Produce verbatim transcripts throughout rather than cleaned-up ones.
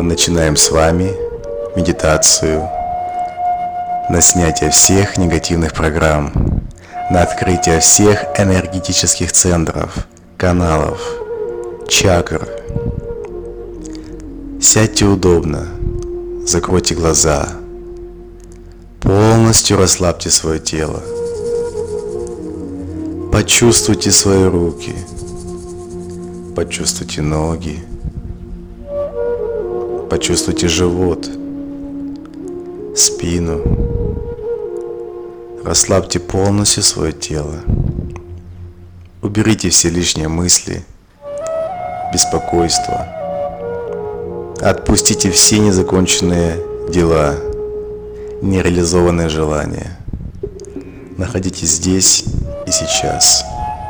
начинаем с вами медитацию на снятие всех негативных программ, на открытие всех энергетических центров, каналов, чакр. Сядьте удобно, закройте глаза, полностью расслабьте свое тело, почувствуйте свои руки, почувствуйте ноги, почувствуйте живот, спину. Расслабьте полностью свое тело. Уберите все лишние мысли, беспокойство. Отпустите все незаконченные дела, нереализованные желания. Находитесь здесь и сейчас.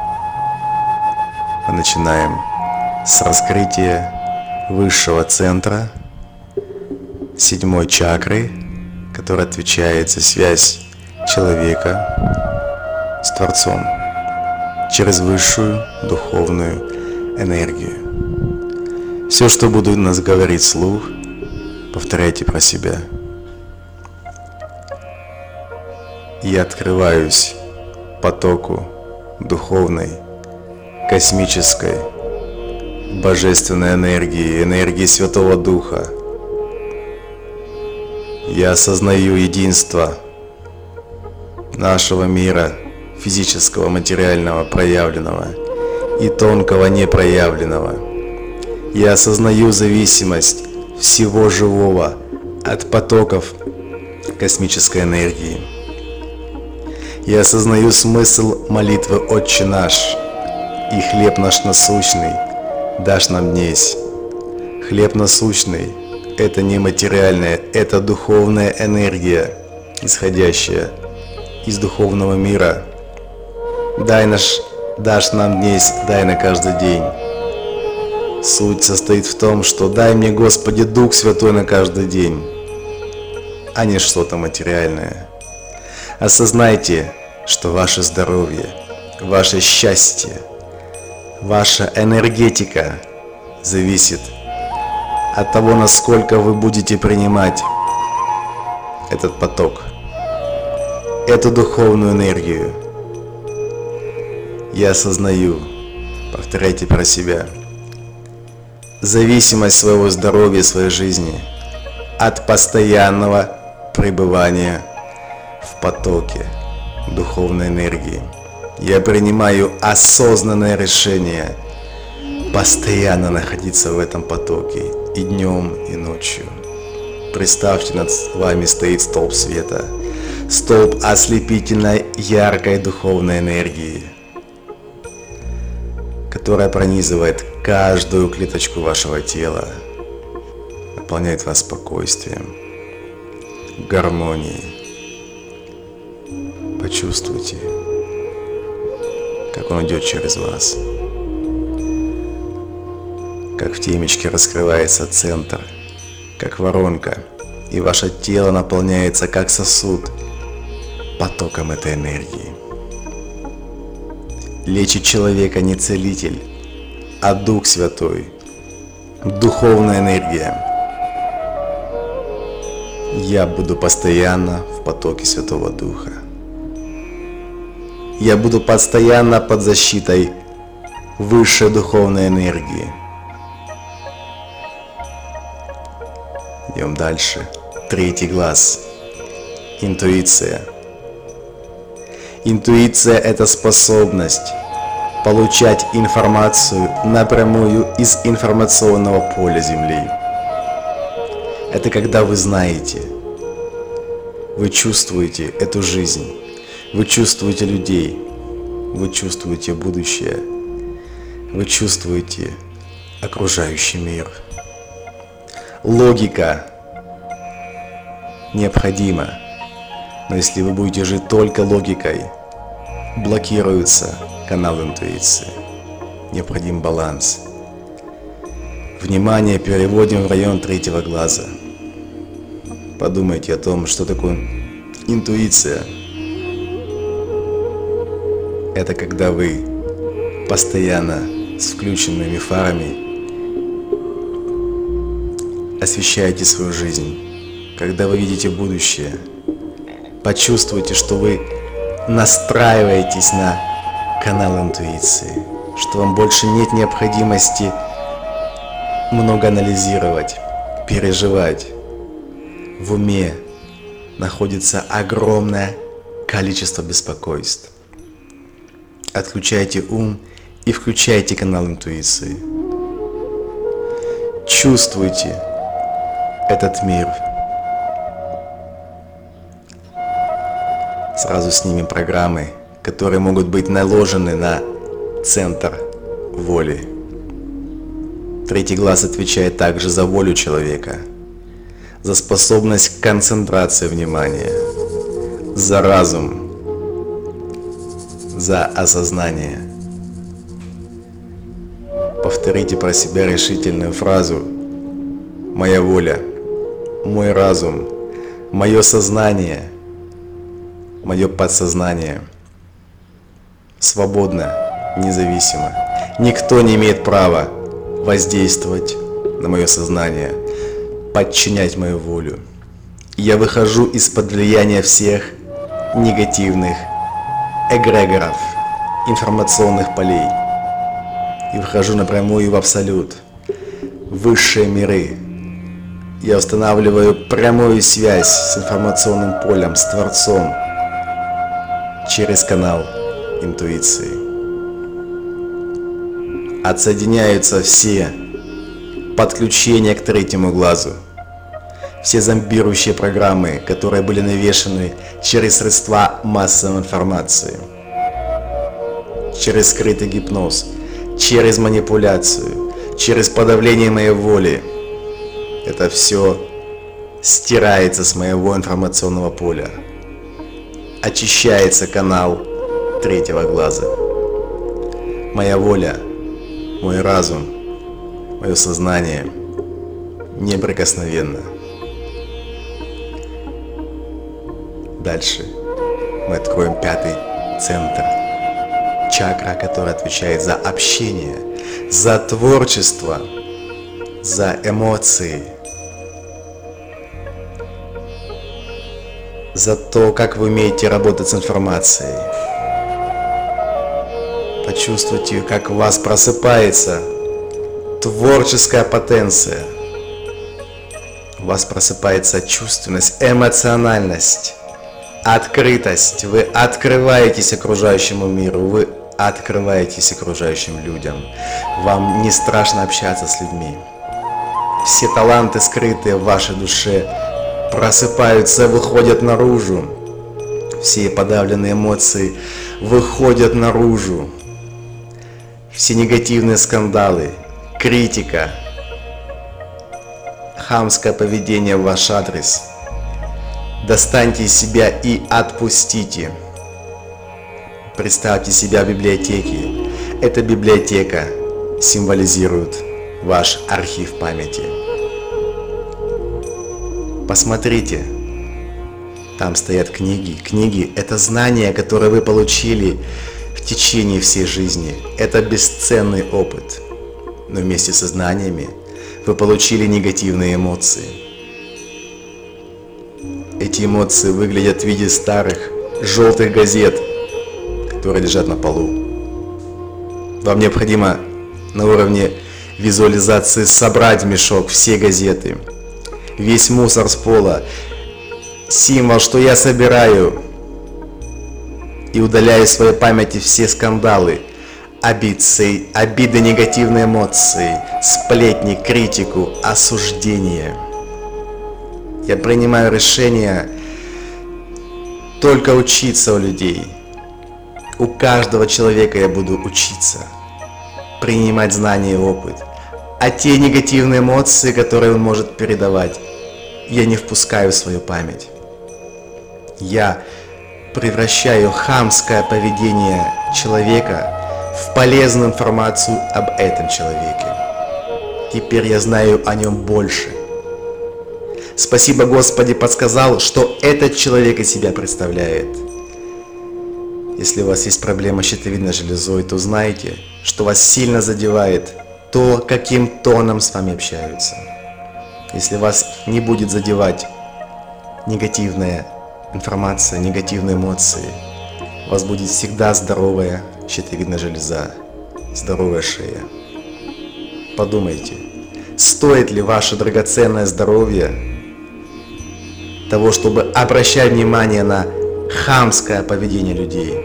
Мы начинаем с раскрытия высшего центра, седьмой чакры, которая отвечает за связь человека с Творцом через высшую духовную энергию. Все, что буду нас говорить вслух, повторяйте про себя. Я открываюсь потоку духовной, космической, божественной энергии, энергии Святого Духа. Я осознаю единство нашего мира, физического, материального, проявленного и тонкого, непроявленного. Я осознаю зависимость всего живого от потоков космической энергии. Я осознаю смысл молитвы «Отче наш» и «Хлеб наш насущный дашь нам днесь». Хлеб насущный – это не материальная, это духовная энергия, исходящая из духовного мира. Дай наш, дашь нам днесь, дай на каждый день. Суть состоит в том, что дай мне, Господи, Дух Святой на каждый день, а не что-то материальное. Осознайте, что ваше здоровье, ваше счастье, ваша энергетика зависит от того, насколько вы будете принимать этот поток, эту духовную энергию. Я осознаю, повторяйте про себя, зависимость своего здоровья, своей жизни от постоянного пребывания в потоке духовной энергии. Я принимаю осознанное решение постоянно находиться в этом потоке и днем, и ночью. Представьте, над вами стоит столб света, столб ослепительной, яркой духовной энергии, которая пронизывает каждую клеточку вашего тела, наполняет вас спокойствием, гармонией. Почувствуйте, как он идет через вас, как в темечке раскрывается центр, как воронка, и ваше тело наполняется как сосуд потоком этой энергии. Лечит человека не целитель, а Дух Святой, духовная энергия. Я буду постоянно в потоке Святого Духа. Я буду постоянно под защитой высшей духовной энергии. Идем дальше. Третий глаз. Интуиция. Интуиция – это способность получать информацию напрямую из информационного поля Земли. Это когда вы знаете, вы чувствуете эту жизнь, вы чувствуете людей, вы чувствуете будущее, вы чувствуете окружающий мир. Логика необходима, но если вы будете жить только логикой, блокируется канал интуиции. Необходим баланс. Внимание переводим в район третьего глаза. Подумайте о том, что такое интуиция. Это когда вы постоянно с включенными фарами освещаете свою жизнь, когда вы видите будущее, почувствуйте, что вы настраиваетесь на канал интуиции, что вам больше нет необходимости много анализировать, переживать. В уме находится огромное количество беспокойств. Отключайте ум и включайте канал интуиции. Чувствуйте этот мир. Сразу снимем программы, которые могут быть наложены на центр воли. Третий глаз отвечает также за волю человека, за способность к концентрации внимания, за разум, за осознание. Повторите про себя решительную фразу: «Моя воля, мой разум, мое сознание, мое подсознание свободно, независимо. Никто не имеет права воздействовать на мое сознание, подчинять мою волю. Я выхожу из-под влияния всех негативных эгрегоров, информационных полей и выхожу напрямую в абсолют, в высшие миры. Я устанавливаю прямую связь с информационным полем, с Творцом, через канал интуиции. Отсоединяются все подключения к третьему глазу, все зомбирующие программы, которые были навешаны через средства массовой информации, через скрытый гипноз, через манипуляцию, через подавление моей воли. Это все стирается с моего информационного поля. Очищается канал третьего глаза. Моя воля, мой разум, мое сознание неприкосновенно. Дальше мы откроем пятый центр. Чакра, которая отвечает за общение, за творчество, за эмоции, за то, как вы умеете работать с информацией. Почувствуйте, как в вас просыпается творческая потенция. У вас просыпается чувственность, эмоциональность, открытость. Вы открываетесь окружающему миру, вы открываетесь окружающим людям. Вам не страшно общаться с людьми. Все таланты, скрытые в вашей душе, просыпаются, выходят наружу. Все подавленные эмоции выходят наружу. Все негативные скандалы, критика, хамское поведение в ваш адрес достаньте из себя и отпустите. Представьте себя в библиотеке. Эта библиотека символизирует ваш архив памяти. Посмотрите, там стоят книги. Книги – это знания, которые вы получили в течение всей жизни. Это бесценный опыт. Но вместе со знаниями вы получили негативные эмоции. Эти эмоции выглядят в виде старых, желтых газет, которые лежат на полу. Вам необходимо на уровне визуализации собрать в мешок все газеты, весь мусор с пола, символ, что я собираю и удаляю из своей памяти все скандалы, обиды, обиды, негативные эмоции, сплетни, критику, осуждение. Я принимаю решение только учиться у людей. У каждого человека я буду учиться, принимать знания и опыт. А те негативные эмоции, которые он может передавать, я не впускаю в свою память. Я превращаю хамское поведение человека в полезную информацию об этом человеке. Теперь я знаю о нем больше. Спасибо, Господи, подсказал, что этот человек из себя представляет. Если у вас есть проблема с щитовидной железой, то знайте, что вас сильно задевает то, каким тоном с вами общаются. если вас не будет задевать негативная информация, негативные эмоции, у вас будет всегда здоровая щитовидная железа, здоровая шея. Подумайте, стоит ли ваше драгоценное здоровье того, чтобы обращать внимание на хамское поведение людей?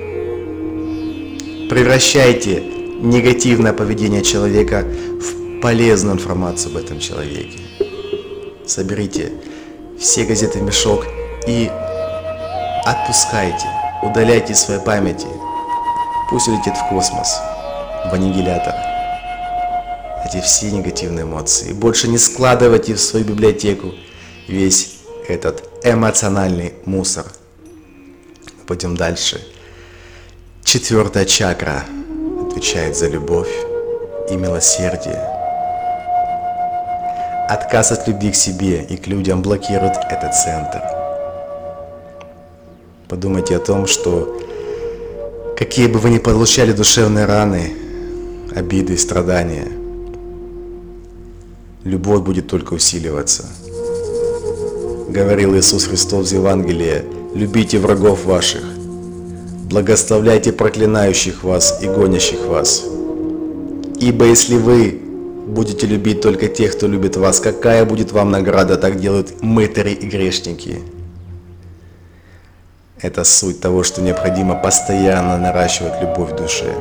Превращайте негативное поведение человека в полезную информацию об этом человеке. Соберите все газеты в мешок и отпускайте, удаляйте из своей памяти. Пусть улетит в космос, в аннигилятор эти все негативные эмоции. Больше не складывайте в свою библиотеку весь этот эмоциональный мусор. Пойдем дальше. Четвертая чакра отвечает за любовь и милосердие. Отказ от любви к себе и к людям блокирует этот центр. Подумайте о том, что какие бы вы ни получали душевные раны, обиды и страдания, любовь будет только усиливаться. Говорил Иисус Христос в Евангелии: любите врагов ваших, благословляйте проклинающих вас и гонящих вас. Ибо если вы будете любить только тех, кто любит вас, какая будет вам награда? Так делают мытари и грешники. Это суть того, что необходимо постоянно наращивать любовь в душе.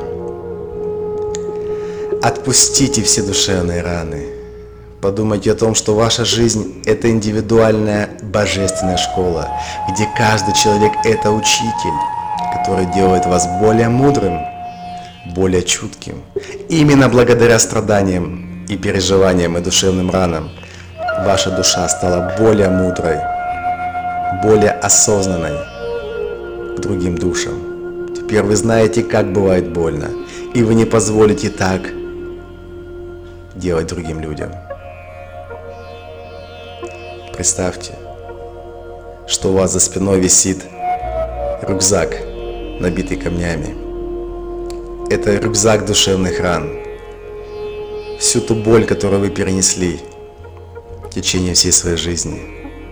Отпустите все душевные раны. Подумайте о том, что ваша жизнь – это индивидуальная божественная школа, где каждый человек – это учитель, который делает вас более мудрым, более чутким. Именно благодаря страданиям и переживаниям и душевным ранам ваша душа стала более мудрой, более осознанной к другим душам. Теперь вы знаете, как бывает больно, и вы не позволите так делать другим людям. Представьте, что у вас за спиной висит рюкзак, набитый камнями. Это рюкзак душевных ран. Всю ту боль, которую вы перенесли в течение всей своей жизни.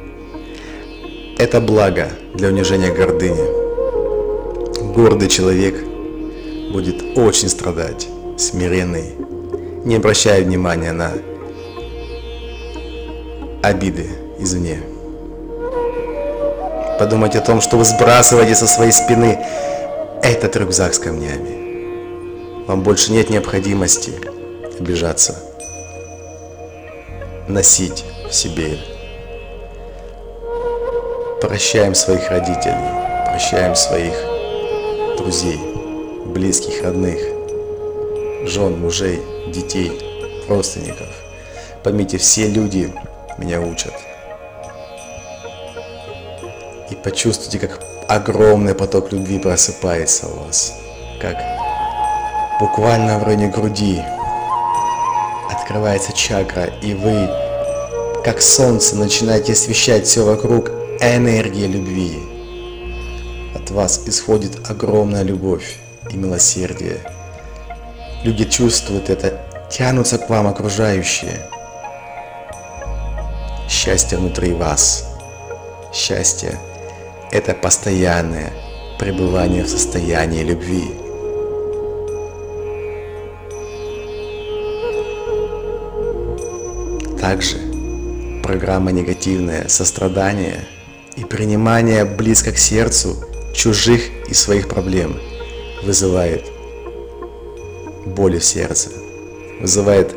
Это благо для унижения гордыни. Гордый человек будет очень страдать, смиренный, не обращая внимания на обиды извне. Подумайте о том, что вы сбрасываете со своей спины этот рюкзак с камнями. Вам больше нет необходимости обижаться, носить в себе. Прощаем своих родителей, прощаем своих друзей, близких, родных, жен, мужей, детей, родственников. Поймите, все люди меня учат. И почувствуйте, как огромный поток любви просыпается у вас, как буквально в районе груди открывается чакра, и вы, как солнце, начинаете освещать все вокруг энергией любви. От вас исходит огромная любовь и милосердие. Люди чувствуют это, тянутся к вам окружающие. Счастье внутри вас. Счастье – это постоянное пребывание в состоянии любви. Также программа негативное сострадание и принимание близко к сердцу чужих и своих проблем вызывает боли в сердце, вызывает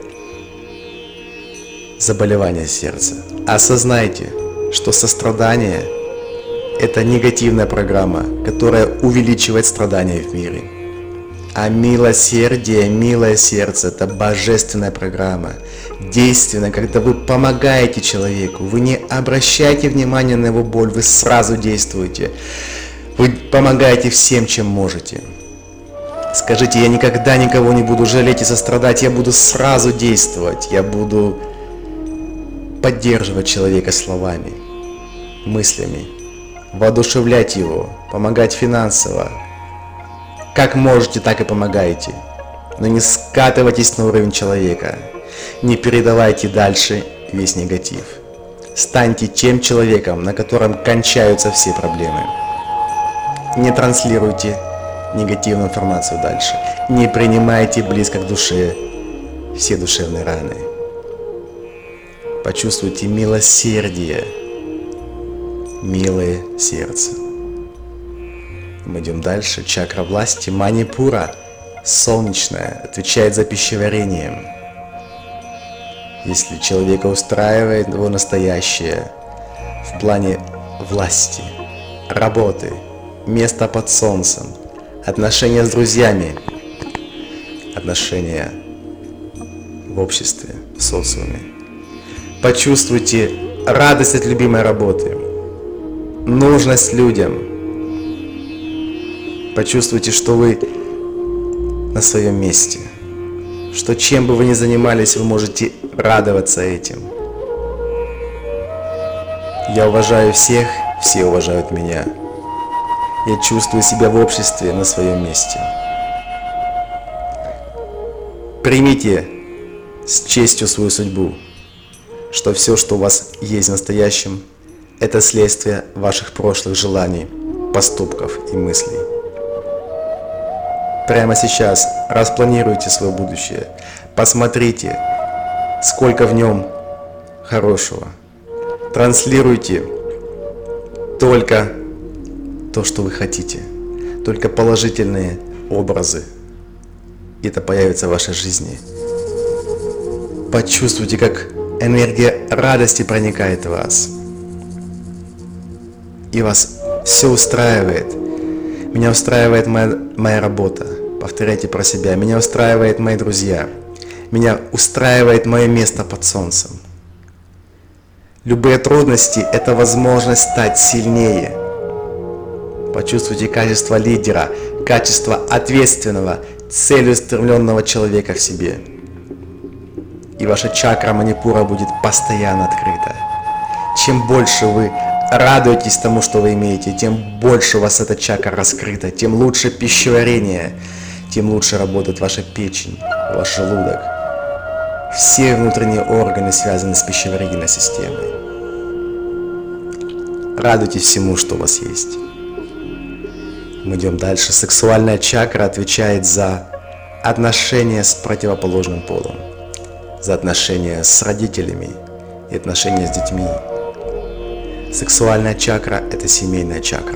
заболевание сердца. Осознайте, что сострадание – это негативная программа, которая увеличивает страдания в мире. А милосердие, милое сердце – это божественная программа, действенная, когда вы помогаете человеку, вы не обращаете внимания на его боль, вы сразу действуете, вы помогаете всем, чем можете. Скажите: я никогда никого не буду жалеть и сострадать, я буду сразу действовать, я буду поддерживать человека словами, мыслями, воодушевлять его, помогать финансово. Как можете, так и помогайте. Но не скатывайтесь на уровень человека. Не передавайте дальше весь негатив. Станьте тем человеком, на котором кончаются все проблемы. Не транслируйте негативную информацию дальше. Не принимайте близко к душе все душевные раны. Почувствуйте милосердие, милое сердце. Мы идем дальше. Чакра власти Манипура, солнечная, отвечает за пищеварение. Если человека устраивает его настоящее в плане власти, работы, места под солнцем, отношения с друзьями, отношения в обществе, в социуме. Почувствуйте радость от любимой работы, нужность людям. Почувствуйте, что вы на своем месте, что чем бы вы ни занимались, вы можете радоваться этим. Я уважаю всех, все уважают меня. Я чувствую себя в обществе на своем месте. Примите с честью свою судьбу, что все, что у вас есть в настоящем, это следствие ваших прошлых желаний, поступков и мыслей. Прямо сейчас распланируйте свое будущее, посмотрите, сколько в нем хорошего. Транслируйте только то, что вы хотите, только положительные образы. И это появится в вашей жизни. Почувствуйте, как энергия радости проникает в вас. И вас все устраивает. Меня устраивает моя, моя работа. Повторяйте про себя. Меня устраивают мои друзья. Меня устраивает мое место под солнцем. Любые трудности – это возможность стать сильнее. Почувствуйте качество лидера, качество ответственного, целеустремленного человека в себе. И ваша чакра Манипура будет постоянно открыта. Чем больше вы радуетесь тому, что вы имеете, тем больше у вас эта чакра раскрыта, тем лучше пищеварение, тем лучше работает ваша печень, ваш желудок. Все внутренние органы связаны с пищеварительной системой. Радуйтесь всему, что у вас есть. Мы идем дальше. Сексуальная чакра отвечает за отношения с противоположным полом, за отношения с родителями и отношения с детьми. Сексуальная чакра – это семейная чакра.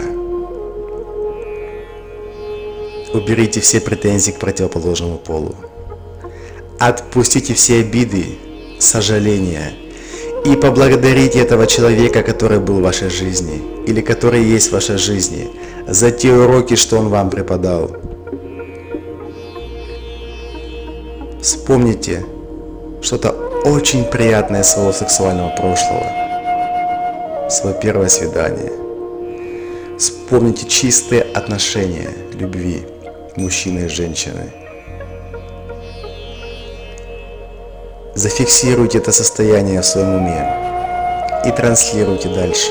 Уберите все претензии к противоположному полу. Отпустите все обиды, сожаления и поблагодарите этого человека, который был в вашей жизни или который есть в вашей жизни, за те уроки, что он вам преподал. Вспомните что-то очень приятное своего сексуального прошлого, свое первое свидание. Вспомните чистые отношения любви мужчины и женщины. Зафиксируйте это состояние в своем уме и транслируйте дальше.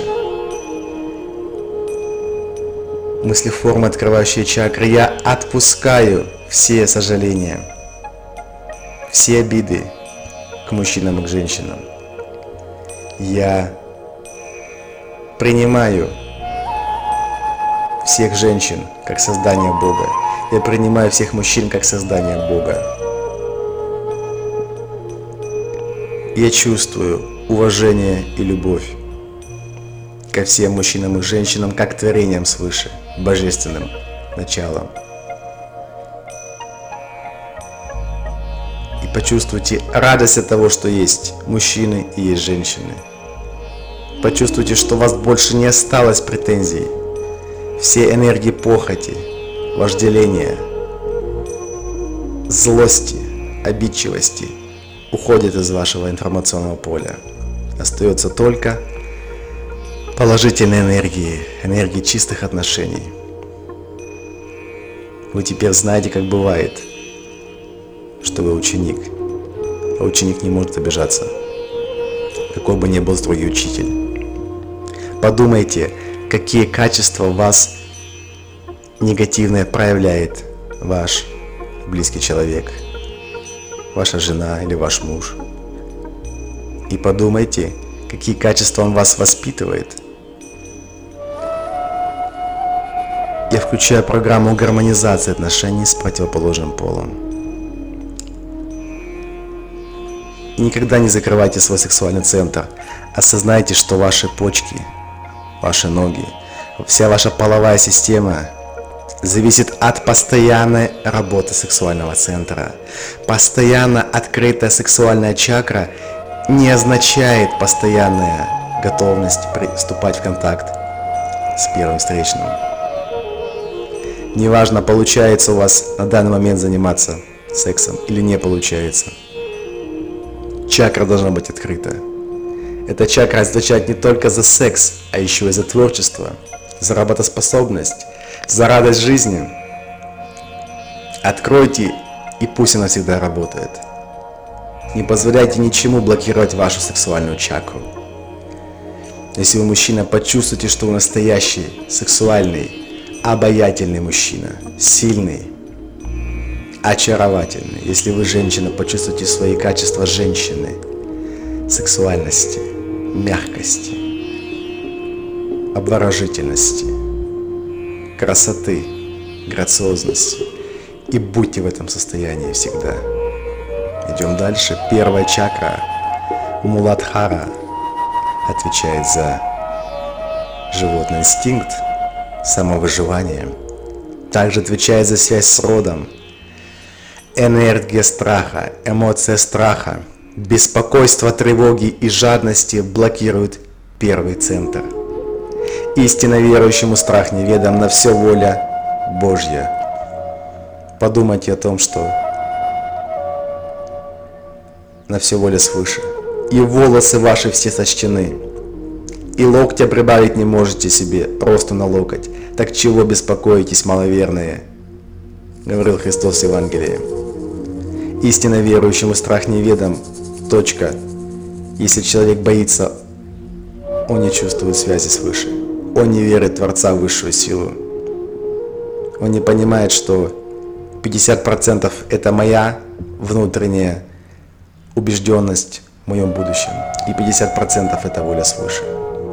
Мыслеформы, открывающие чакры. Я отпускаю все сожаления, все обиды к мужчинам и к женщинам. Я принимаю всех женщин как создание Бога. Я принимаю всех мужчин как создание Бога. Я чувствую уважение и любовь ко всем мужчинам и женщинам, как творениям свыше, божественным началом. И почувствуйте радость от того, что есть мужчины и есть женщины. Почувствуйте, что у вас больше не осталось претензий. Все энергии похоти, вожделения, злости, обидчивости уходят из вашего информационного поля. Остается только положительные энергии, энергии чистых отношений. Вы теперь знаете, как бывает, что вы ученик, а ученик не может обижаться, какой бы ни был строгий учитель. Подумайте, какие качества в вас негативные проявляет ваш близкий человек, ваша жена или ваш муж. И подумайте, какие качества он вас воспитывает. Я включаю программу гармонизации отношений с противоположным полом. Никогда не закрывайте свой сексуальный центр. Осознайте, что ваши почки, ваши ноги, вся ваша половая система зависит от постоянной работы сексуального центра. Постоянно открытая сексуальная чакра не означает постоянная готовность вступать в контакт с первым встречным. Неважно, получается у вас на данный момент заниматься сексом или не получается. Чакра должна быть открыта. Эта чакра отвечает не только за секс, а еще и за творчество, за работоспособность, за радость жизни. Откройте, и пусть она всегда работает. Не позволяйте ничему блокировать вашу сексуальную чакру. Если вы мужчина, почувствуйте, что вы настоящий, сексуальный, обаятельный мужчина, сильный, очаровательный. Если вы женщина, почувствуйте свои качества женщины, сексуальности, мягкости, обворожительности, красоты, грациозности. И будьте в этом состоянии всегда. Идем дальше. Первая чакра, Муладхара, отвечает за животный инстинкт, самовыживание. Также отвечает за связь с родом. Энергия страха, эмоция страха, беспокойство, тревоги и жадности блокируют первый центр. Истинно верующему страх неведом, на все воля Божья. Подумайте о том, что на все воля свыше. И волосы ваши все сочтены. И локтя прибавить не можете себе, росту на локоть. Так чего беспокоитесь, маловерные? Говорил Христос в Евангелии. Истинно верующему страх неведом. Точка. Если человек боится, он не чувствует связи свыше. Он не верит в Творца, в высшую силу. Он не понимает, что пятьдесят процентов это моя внутренняя убежденность в моем будущем. И пятьдесят процентов это воля свыше.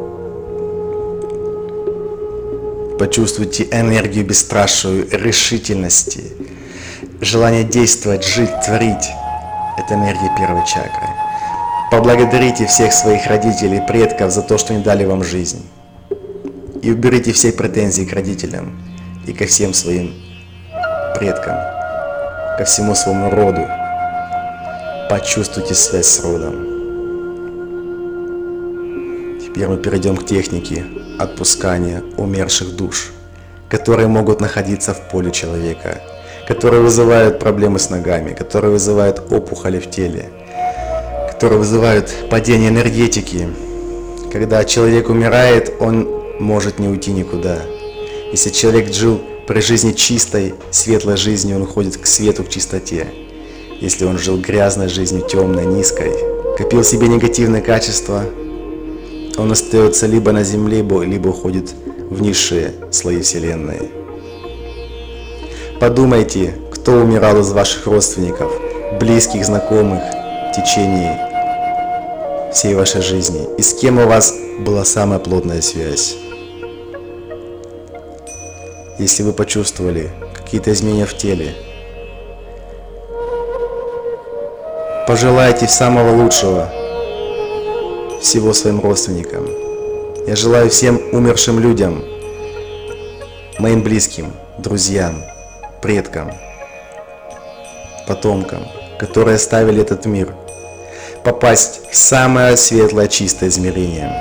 Почувствуйте энергию бесстрашию, решительности, желание действовать, жить, творить. Это энергия первой чакры. Поблагодарите всех своих родителей, предков за то, что они дали вам жизнь. И уберите все претензии к родителям и ко всем своим предкам, ко всему своему роду. Почувствуйте связь с родом. Теперь мы перейдем к технике отпускания умерших душ, которые могут находиться в поле человека, которые вызывают проблемы с ногами, которые вызывают опухоли в теле, которые вызывают падение энергетики. Когда человек умирает, он может не уйти никуда. Если человек жил при жизни чистой, светлой жизнью, он уходит к свету, к чистоте. Если он жил грязной жизнью, темной, низкой, копил в себе негативные качества, он остается либо на земле, либо уходит в низшие слои Вселенной. Подумайте, кто умирал из ваших родственников, близких, знакомых в течение всей вашей жизни, и с кем у вас была самая плотная связь. Если вы почувствовали какие-то изменения в теле, пожелайте самого лучшего всего своим родственникам. Я желаю всем умершим людям, моим близким, друзьям, предкам, потомкам, которые оставили этот мир, попасть в самое светлое, чистое измерение.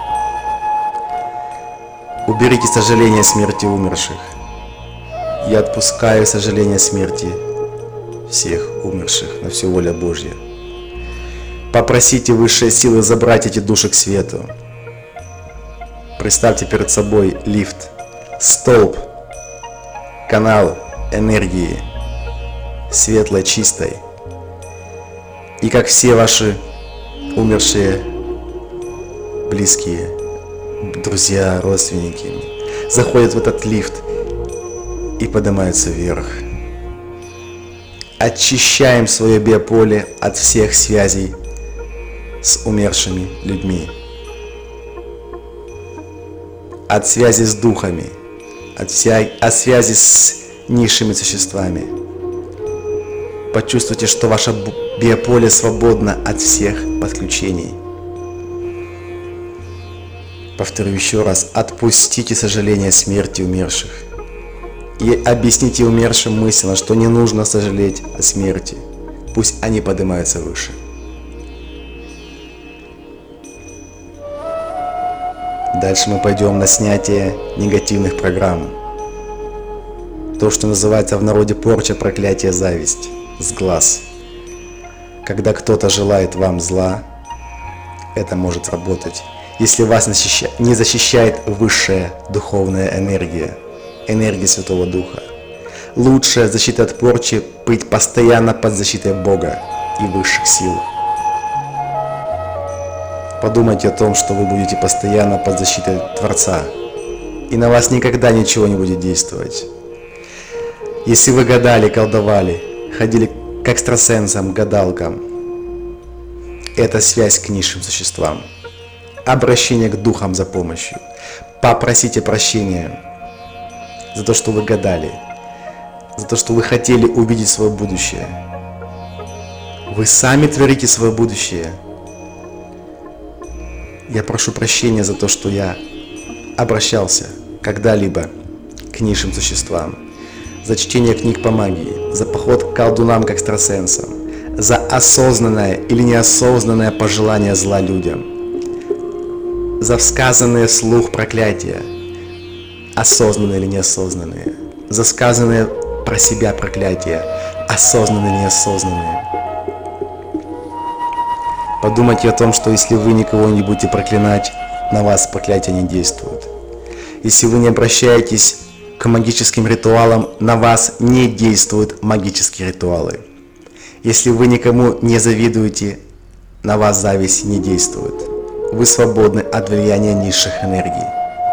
Уберите сожаление о смерти умерших. Я отпускаю сожаление о смерти всех умерших на всю воля Божья. Попросите высшие силы забрать эти души к свету. Представьте перед собой лифт, столб, канал энергии, светлой, чистой. И как все ваши умершие близкие, друзья, родственники заходят в этот лифт и поднимаются вверх. Очищаем свое биополе от всех связей с умершими людьми. от связи с духами, от, вся... от связи с низшими существами. Почувствуйте, что ваше биополе свободно от всех подключений. Повторю еще раз, отпустите сожаление о смерти умерших. И объясните умершим мысленно, что не нужно сожалеть о смерти. Пусть они поднимаются выше. Дальше мы пойдем на снятие негативных программ. То, что называется в народе порча, проклятие, зависть, сглаз. Когда кто-то желает вам зла, это может работать, если вас не защищает высшая духовная энергия, энергия Святого Духа. Лучшая защита от порчи – быть постоянно под защитой Бога и высших сил. Подумайте о том, что вы будете постоянно под защитой Творца, и на вас никогда ничего не будет действовать. Если вы гадали, колдовали, ходили к экстрасенсам, гадалкам, это связь к низшим существам. Обращение к духам за помощью. Попросите прощения за то, что вы гадали, за то, что вы хотели увидеть свое будущее. Вы сами творите свое будущее. Я прошу прощения за то, что я обращался когда-либо к низшим существам, за чтение книг по магии, за поход к колдунам, к экстрасенсам, за осознанное или неосознанное пожелание зла людям, за сказанные вслух проклятия, осознанные или неосознанные, за сказанные про себя проклятия, осознанные или неосознанные. Подумайте о том, что если вы никого не будете проклинать, на вас проклятия не действуют. Если вы не обращаетесь к магическим ритуалам, на вас не действуют магические ритуалы. Если вы никому не завидуете, на вас зависть не действует. Вы свободны от влияния низших энергий.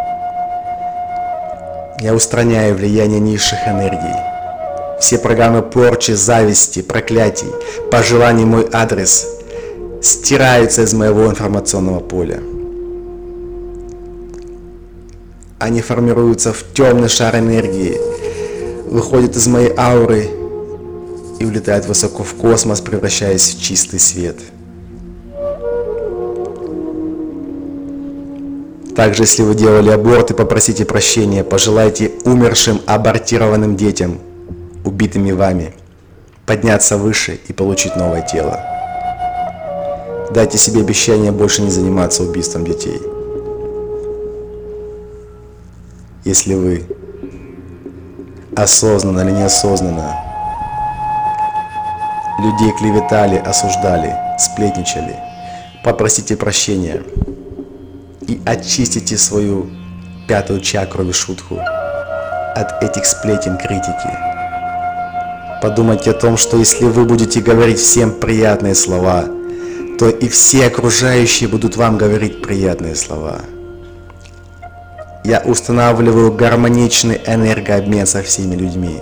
Я устраняю влияние низших энергий. Все программы порчи, зависти, проклятий, пожеланий в мой адрес стираются из моего информационного поля. Они формируются в темный шар энергии, выходят из моей ауры и улетают высоко в космос, превращаясь в чистый свет. Также, если вы делали аборты, попросите прощения, пожелайте умершим абортированным детям, убитыми вами, подняться выше и получить новое тело. Дайте себе обещание больше не заниматься убийством детей. Если вы осознанно или неосознанно людей клеветали, осуждали, сплетничали, попросите прощения и очистите свою пятую чакру вишудху от этих сплетен, критики. Подумайте о том, что если вы будете говорить всем приятные слова, то и все окружающие будут вам говорить приятные слова. Я устанавливаю гармоничный энергообмен со всеми людьми.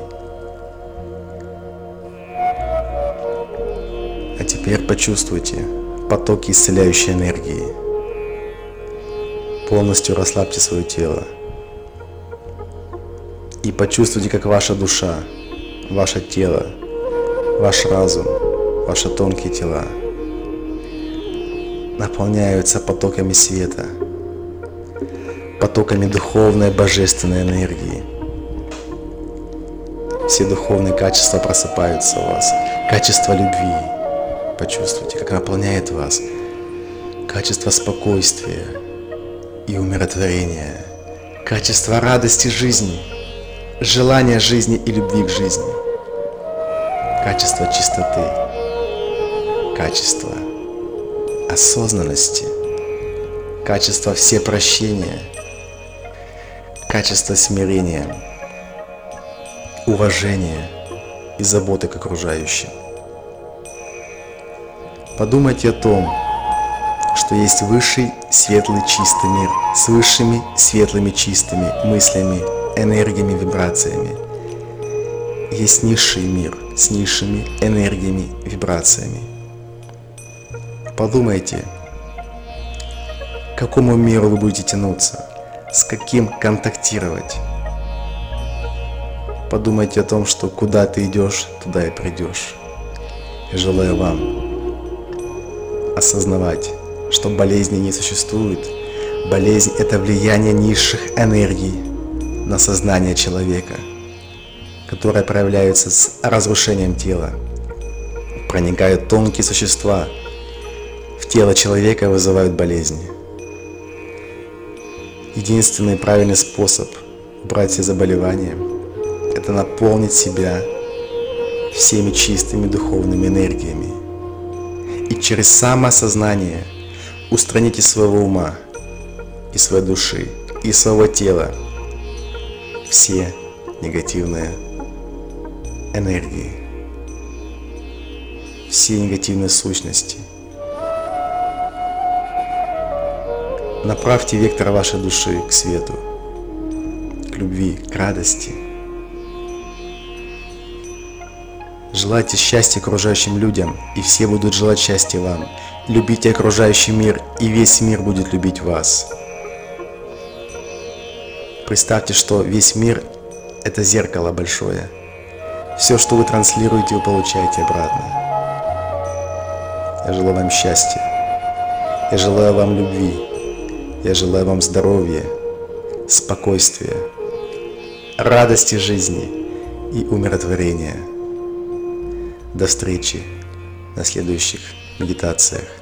А теперь почувствуйте потоки исцеляющей энергии. Полностью расслабьте свое тело. И почувствуйте, как ваша душа, ваше тело, ваш разум, ваши тонкие тела наполняются потоками света, потоками духовной божественной энергии. Все духовные качества просыпаются у вас. Качество любви. Почувствуйте, как наполняет вас. Качество спокойствия и умиротворения. Качество радости жизни. Желания жизни и любви к жизни. Качество чистоты. Качество осознанности. Качество всепрощения. Качество смирения, уважения и заботы к окружающим. Подумайте о том, что есть высший, светлый, чистый мир с высшими, светлыми, чистыми мыслями, энергиями, вибрациями. Есть низший мир с низшими энергиями, вибрациями. Подумайте, к какому миру вы будете тянуться. с каким контактировать. Подумайте о том, что куда ты идешь, туда и придешь. Я желаю вам осознавать, что болезни не существует. Болезнь – это влияние низших энергий на сознание человека, которое проявляется с разрушением тела. Проникают тонкие существа в тело человека и вызывают болезни. Единственный правильный способ убрать все заболевания – это наполнить себя всеми чистыми духовными энергиями. И через самоосознание устранить из своего ума, из своей души, из своего тела все негативные энергии, все негативные сущности. Направьте вектор вашей души к свету, к любви, к радости. Желайте счастья окружающим людям, и все будут желать счастья вам. Любите окружающий мир, и весь мир будет любить вас. Представьте, что весь мир – это зеркало большое. Все, что вы транслируете, вы получаете обратно. Я желаю вам счастья. Я желаю вам любви. Я желаю вам здоровья, спокойствия, радости жизни и умиротворения. До встречи на следующих медитациях.